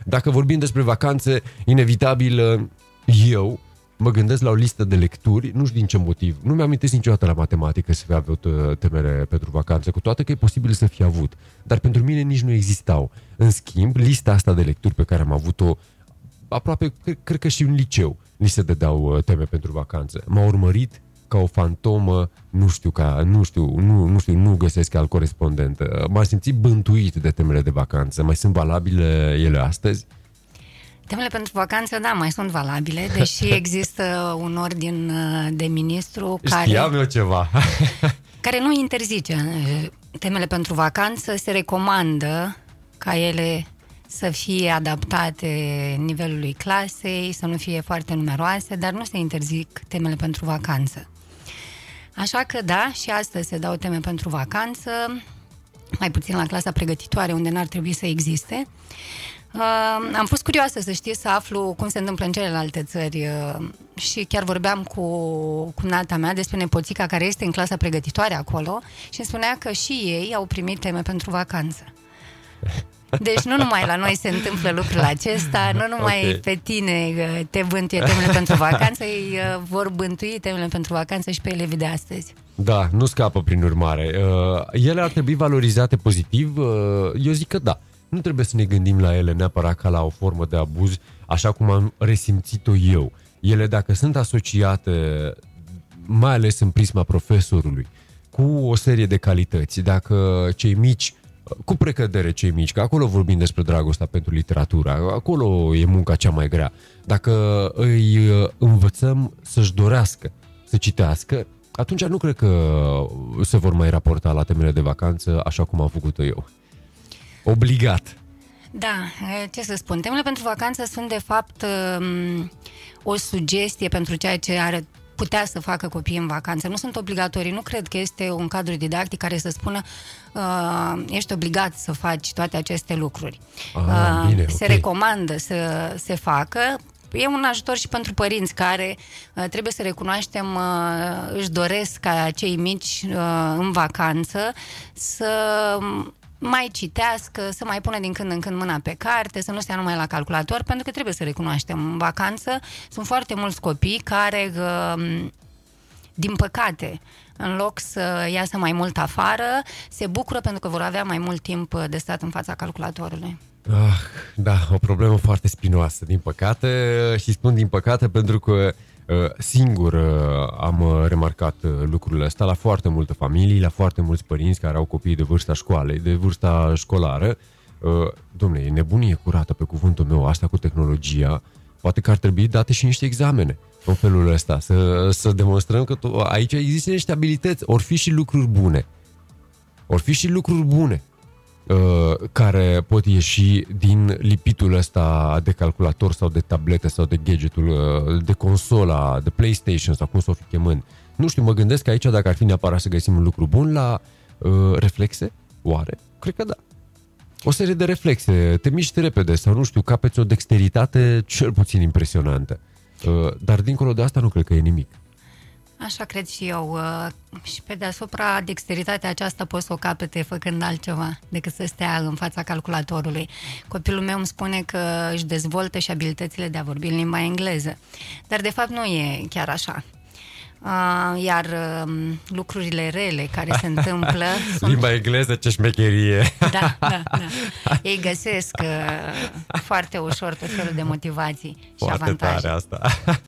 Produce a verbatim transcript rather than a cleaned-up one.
Dacă vorbim despre vacanțe, inevitabil eu mă gândesc la o listă de lecturi, nu știu din ce motiv. Nu mi-am amintesc niciodată la matematică să fie avut temele pentru vacanțe, cu toate că e posibil să fie avut. Dar pentru mine nici nu existau. În schimb, lista asta de lecturi pe care am avut-o aproape, cred, cred că și în liceu, ni se dădeau teme pentru vacanțe. M-a urmărit ca o fantomă, nu știu, ca, nu știu, nu, nu știu, nu găsesc alt corespondent. M-am simțit bântuit de temele de vacanță. Mai sunt valabile ele astăzi? Temele pentru vacanță, da, mai sunt valabile, deși există un ordin de ministru care... Știam eu ceva. care nu interzice temele pentru vacanță, se recomandă ca ele să fie adaptate nivelului clasei, să nu fie foarte numeroase, dar nu se interzic temele pentru vacanță. Așa că da, și astăzi se dau teme pentru vacanță, mai puțin la clasa pregătitoare, unde n-ar trebui să existe. Uh, am fost curioasă să știu, să aflu cum se întâmplă în celelalte țări uh, și chiar vorbeam cu, cu nata mea despre nepoțica care este în clasa pregătitoare acolo și îmi spunea că și ei au primit teme pentru vacanță. Deci nu numai la noi se întâmplă lucrul acesta, nu numai okay. pe tine te bântuie temele pentru vacanță, ei vor bântui temele pentru vacanță și pe elevii de astăzi. Da, nu scapă prin urmare. Ele ar trebui valorizate pozitiv? Eu zic că da. Nu trebuie să ne gândim la ele neapărat ca la o formă de abuz, așa cum am resimțit-o eu. Ele, dacă sunt asociate, mai ales în prisma profesorului, cu o serie de calități, dacă cei mici, cu precădere cei mici, că acolo vorbim despre dragostea pentru literatură, acolo e munca cea mai grea, dacă îi învățăm să-și dorească să citească, atunci nu cred că se vor mai raporta la temele de vacanță așa cum am făcut-o eu. Obligat. Da, ce să spun, temele pentru vacanță sunt de fapt o sugestie pentru ceea ce are putea să facă copiii în vacanță. Nu sunt obligatorii, nu cred că este un cadru didactic care să spună uh, ești obligat să faci toate aceste lucruri. Ah, uh, bine, se okay. recomandă să se facă. E un ajutor și pentru părinți care uh, trebuie să recunoaștem uh, își doresc ca cei mici uh, în vacanță să mai citească, să mai pună din când în când mâna pe carte, să nu stea numai la calculator, pentru că trebuie să recunoaștem, în vacanță sunt foarte mulți copii care, din păcate, în loc să iasă mai mult afară, se bucură pentru că vor avea mai mult timp de stat în fața calculatorului. Ah, da, o problemă foarte spinoasă, din păcate, și spun din păcate pentru că singur am remarcat lucrul ăsta la foarte multe familii, la foarte mulți părinți care au copii de vârsta școalei, de vârsta școlară. Dom'le, e nebunie curată, pe cuvântul meu, asta cu tehnologia. Poate că ar trebui date și niște examene în felul ăsta, să, să demonstrăm că to- aici există niște abilități, or fi și lucruri bune. Or fi și lucruri bune care pot ieși din lipitul ăsta de calculator sau de tablete sau de gadgetul, de consola, de PlayStation sau cum să o fi chemând. Nu știu, mă gândesc că aici dacă ar fi neapărat să găsim un lucru bun la uh, reflexe, oare? Cred că da. O serie de reflexe, te miști repede sau nu știu, capeți o dexteritate cel puțin impresionantă. Uh, dar dincolo de asta nu cred că e nimic. Așa cred și eu. Și pe deasupra, dexteritatea aceasta poți să o capete făcând altceva decât să stea în fața calculatorului. Copilul meu îmi spune că își dezvoltă și abilitățile de a vorbi în limba engleză. Dar de fapt nu e chiar așa. Iar lucrurile rele care se întâmplă sunt... Limba engleză, ce șmecherie! Da, da, da. Ei găsesc foarte ușor tot felul de motivații și foarte avantaje. Tare asta.